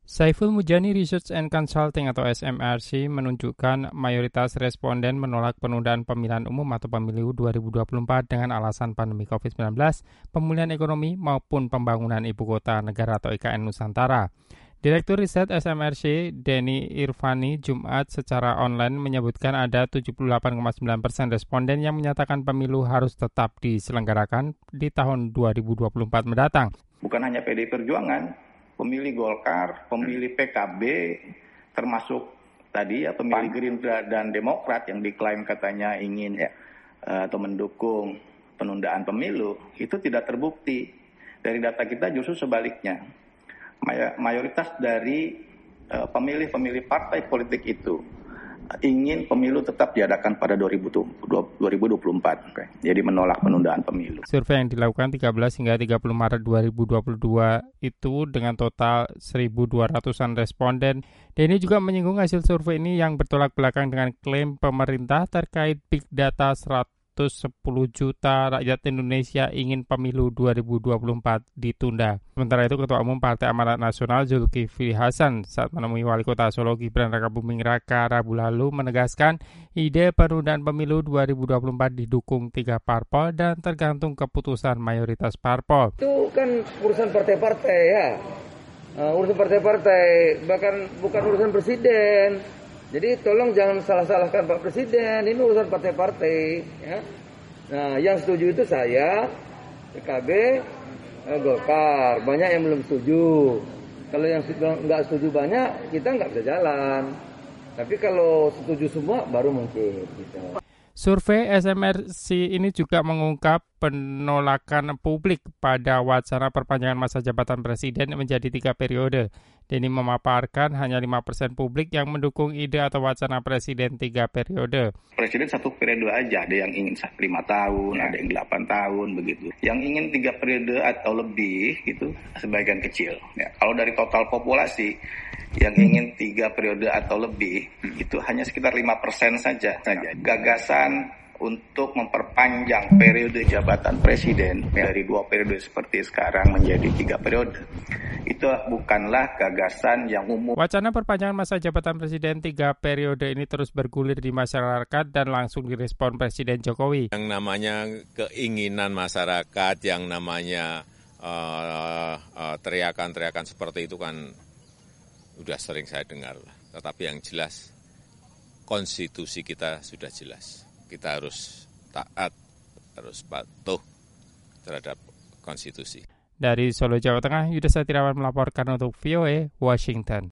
Saiful Mujani Research and Consulting atau SMRC menunjukkan mayoritas responden menolak penundaan pemilihan umum atau pemilu 2024 dengan alasan pandemi COVID-19, pemulihan ekonomi maupun pembangunan ibu kota negara atau IKN Nusantara. Direktur Riset SMRC, Denny Irvani, Jumat secara online menyebutkan ada 78,9% responden yang menyatakan pemilu harus tetap diselenggarakan di tahun 2024 mendatang. Bukan hanya PDI Perjuangan, pemilih Golkar, pemilih PKB, termasuk tadi ya pemilih Gerindra dan Demokrat yang diklaim katanya ingin atau mendukung penundaan pemilu, itu tidak terbukti. Dari data kita justru sebaliknya. Mayoritas dari pemilih-pemilih partai politik itu ingin pemilu tetap diadakan pada 2024. Jadi menolak penundaan pemilu. Survei yang dilakukan 13 hingga 30 Maret 2022 itu dengan total 1.200-an responden. Dan ini juga menyinggung hasil survei ini yang bertolak belakang dengan klaim pemerintah terkait big data 110 juta rakyat Indonesia ingin pemilu 2024 ditunda. Sementara itu Ketua Umum Partai Amanat Nasional Zulkifli Hasan saat menemui Wali Kota Solo Gibran Rakabuming Raka Rabu lalu menegaskan ide penundaan pemilu 2024 didukung 3 parpol dan tergantung keputusan mayoritas parpol. Itu kan urusan partai-partai ya, urusan partai-partai, bahkan bukan urusan presiden. Jadi tolong jangan salah-salahkan Pak Presiden, ini urusan partai-partai. Ya. Nah, yang setuju itu saya, PKB, Golkar. Banyak yang belum setuju. Kalau yang nggak setuju banyak, kita nggak bisa jalan. Tapi kalau setuju semua, baru mungkin. Gitu. Survei SMRC ini juga mengungkap penolakan publik pada wacana perpanjangan masa jabatan presiden menjadi 3 periode. Denny memaparkan hanya 5% publik yang mendukung ide atau wacana presiden 3 periode. Presiden 1 periode aja, ada yang ingin 5 tahun, ada yang 8 tahun, begitu. Yang ingin 3 periode atau lebih, itu sebagian kecil. Ya, kalau dari total populasi, yang ingin 3 periode atau lebih, itu hanya sekitar 5% saja. Gagasan untuk memperpanjang periode jabatan presiden dari 2 periode seperti sekarang menjadi 3 periode. Itu bukanlah gagasan yang umum. Wacana perpanjangan masa jabatan presiden 3 periode ini terus bergulir di masyarakat dan langsung direspon Presiden Jokowi. Yang namanya keinginan masyarakat, yang namanya teriakan-teriakan seperti itu kan sudah sering saya dengar. Tetapi yang jelas, konstitusi kita sudah jelas. Kita harus taat, harus patuh terhadap konstitusi. Dari Solo, Jawa Tengah, Yudha Satirawan melaporkan untuk VOA Washington.